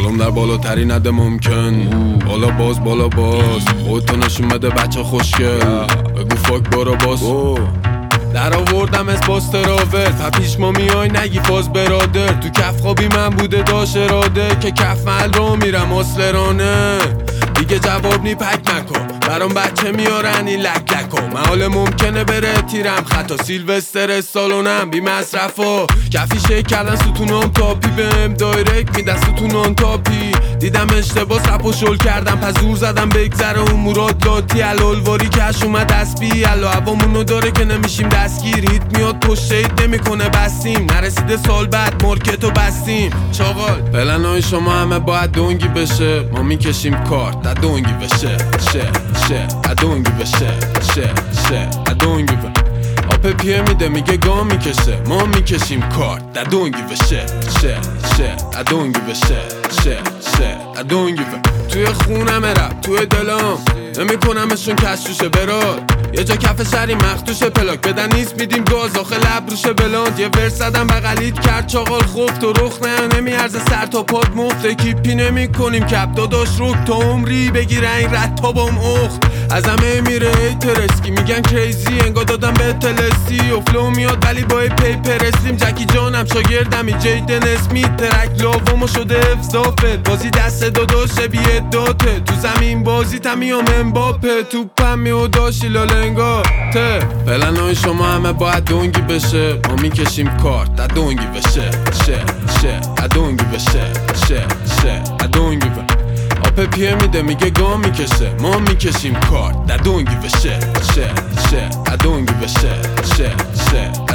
سلام در بالاترین حد ممکن. بالا باز خودتو نشون بده بچه خوشگل. بگو فاک برو باز. در آوردم از باز تراول پیش ما میای نگی فاز برادر. تو کف خوابی من بوده داشت اراده که کف محل رو میرم اصلرانه. دیگه جواب نی پک نکن برام بچه میارن این لک لکو. محال ممکنه بره تیرم خطا سیلوستر سالونم بی مصرف و کفی شک کردن ستونم تاپی بهم دایرکت میدن ستونم تاپی. دیدم اشتباه رپ و شل کردم پس زور زدم بگذره اون مراد لاتی. الالواری کش اومد دسبی الا هوامونو داره که نمیشیم دستگیر. هیت میاد پشت هیت نمیکنه بستیم نرسیده سال بعد مارکتو بستیم. چاقال پلنای شما همه باید دونگی بشه. ما میکشیم کارت در دونگی بشه ادونگی بشه ادونگی آپه پیه میده میگه گام میکشه. ما میکشیم کارت در دونگی بشه ادونگی بشه ادونگی توی خونم رپ توی دلم نمیکنمشون کشوشه براد. یه جا کف شری مختوشه پلاک بدن نیست میدیم گاز آخه لب روشه بلاند. یه ورس زدم بغلیت کرد چاقال خوب تو رخ نه نمیارزه سر تا پاد مفته. کیپی نمی کنیم کپ داداش روک تا عمری بگیره این رد تا بام اخت. از همه میره ترسکی میگن کریزی انگار دادم به تلسی. و فلو میاد ولی با پیپر اسلیم. جکی جانم شاگردمی جیدن اسمیت ترک لاوامو شده افزافت. بازی دست داداشه بیه داته تو زمین بازی تمیام امباپه. توپم میو داشی لالنگار ته پلنای شما همه باید دونگی بشه. ما میکشیم کارت در دونگی بشه ادونگی بشه ادونگی آپه پیه میده میگه گام میکشه. ما میکشیم کارت در دونگی بشه ادونگی بشه